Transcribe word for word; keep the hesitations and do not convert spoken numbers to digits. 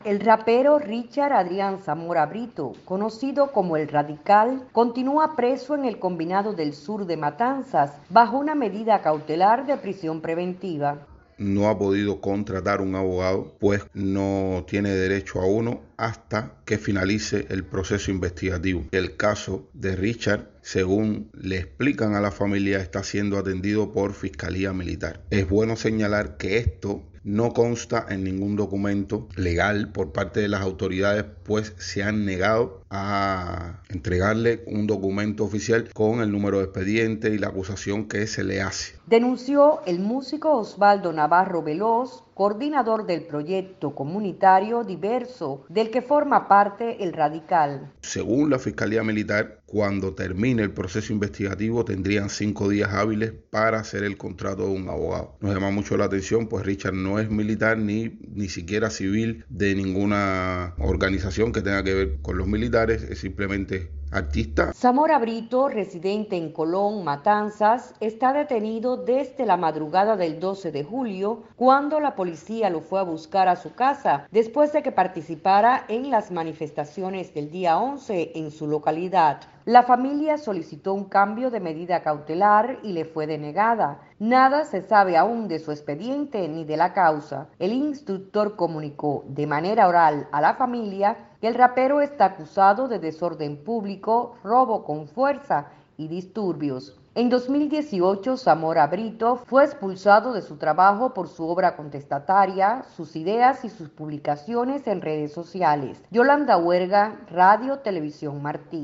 El rapero Richard Adrián Zamora Brito, conocido como El Radical, continúa preso en el Combinado del Sur de Matanzas bajo una medida cautelar de prisión preventiva. No ha podido contratar un abogado, pues no tiene derecho a uno hasta que finalice el proceso investigativo. El caso de Richard, según le explican a la familia, está siendo atendido por Fiscalía Militar. Es bueno señalar que esto no consta en ningún documento legal por parte de las autoridades, pues se han negado a entregarle un documento oficial con el número de expediente y la acusación que se le hace. Denunció el músico Osvaldo Navarro Veloz, coordinador del proyecto comunitario Diverso, del que forma parte El Radical. Según la Fiscalía Militar, cuando termine el proceso investigativo tendrían cinco días hábiles para hacer el contrato de un abogado. Nos llama mucho la atención, pues Richard no es militar ni, ni siquiera civil de ninguna organización que tenga que ver con los militares, es simplemente artista. Zamora Brito, residente en Colón, Matanzas, está detenido desde la madrugada del doce de julio, cuando la policía lo fue a buscar a su casa, después de que participara en las manifestaciones del día once en su localidad. La familia solicitó un cambio de medida cautelar y le fue denegada. Nada se sabe aún de su expediente ni de la causa. El instructor comunicó de manera oral a la familia que el rapero está acusado de desorden público, robo con fuerza y disturbios. En dos mil dieciocho, Zamora Brito fue expulsado de su trabajo por su obra contestataria, sus ideas y sus publicaciones en redes sociales. Yolanda Huerga, Radio Televisión Martí.